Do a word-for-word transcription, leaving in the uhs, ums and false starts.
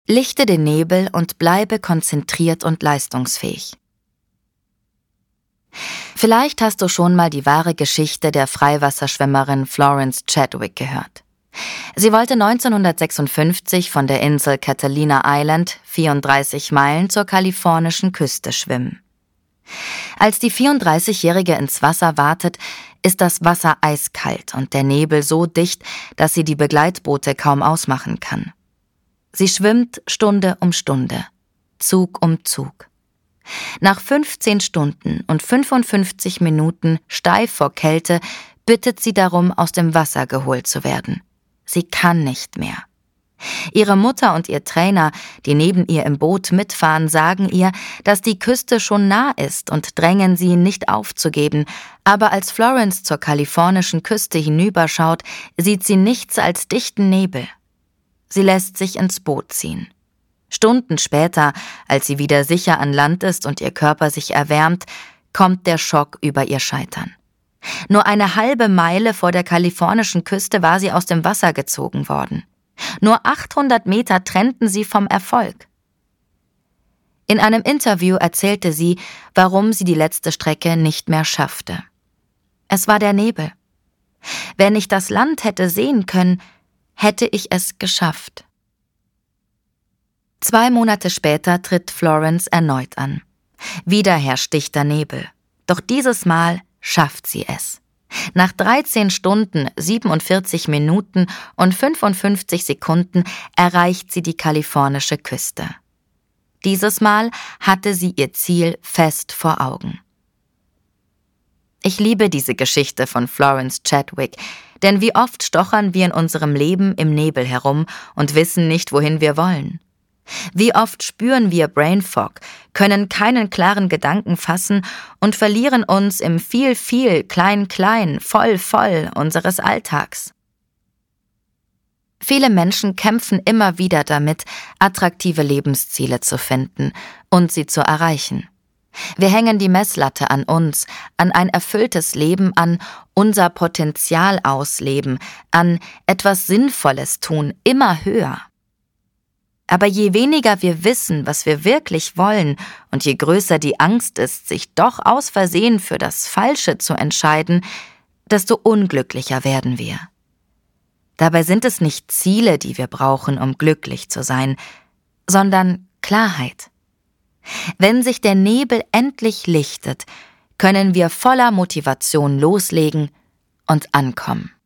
Lichte den Nebel und bleibe konzentriert und leistungsfähig. Vielleicht hast du schon mal die wahre Geschichte der Freiwasserschwimmerin Florence Chadwick gehört. Sie wollte neunzehnhundertsechsundfünfzig von der Insel Catalina Island vierunddreißig Meilen zur kalifornischen Küste schwimmen. Als die vierunddreißigjährige ins Wasser wartet, ist das Wasser eiskalt und der Nebel so dicht, dass sie die Begleitboote kaum ausmachen kann. Sie schwimmt Stunde um Stunde, Zug um Zug. Nach fünfzehn Stunden und fünfundfünfzig Minuten steif vor Kälte bittet sie darum, aus dem Wasser geholt zu werden. Sie kann nicht mehr. Ihre Mutter und ihr Trainer, die neben ihr im Boot mitfahren, sagen ihr, dass die Küste schon nah ist und drängen sie, nicht aufzugeben. Aber als Florence zur kalifornischen Küste hinüberschaut, sieht sie nichts als dichten Nebel. Sie lässt sich ins Boot ziehen. Stunden später, als sie wieder sicher an Land ist und ihr Körper sich erwärmt, kommt der Schock über ihr Scheitern. Nur eine halbe Meile vor der kalifornischen Küste war sie aus dem Wasser gezogen worden. Nur achthundert Meter trennten sie vom Erfolg. In einem Interview erzählte sie, warum sie die letzte Strecke nicht mehr schaffte. Es war der Nebel. Wenn ich das Land hätte sehen können, hätte ich es geschafft. Zwei Monate später tritt Florence erneut an. Wieder herrscht dichter Nebel. Doch dieses Mal schafft sie es. Nach dreizehn Stunden, siebenundvierzig Minuten und fünfundfünfzig Sekunden erreicht sie die kalifornische Küste. Dieses Mal hatte sie ihr Ziel fest vor Augen. Ich liebe diese Geschichte von Florence Chadwick, denn wie oft stochern wir in unserem Leben im Nebel herum und wissen nicht, wohin wir wollen. Wie oft spüren wir Brain Fog, können keinen klaren Gedanken fassen und verlieren uns im viel, viel, klein, klein, voll, voll unseres Alltags. Viele Menschen kämpfen immer wieder damit, attraktive Lebensziele zu finden und sie zu erreichen. Wir hängen die Messlatte an uns, an ein erfülltes Leben, an unser Potenzial ausleben, an etwas Sinnvolles tun, immer höher. Aber je weniger wir wissen, was wir wirklich wollen, und je größer die Angst ist, sich doch aus Versehen für das Falsche zu entscheiden, desto unglücklicher werden wir. Dabei sind es nicht Ziele, die wir brauchen, um glücklich zu sein, sondern Klarheit. Wenn sich der Nebel endlich lichtet, können wir voller Motivation loslegen und ankommen.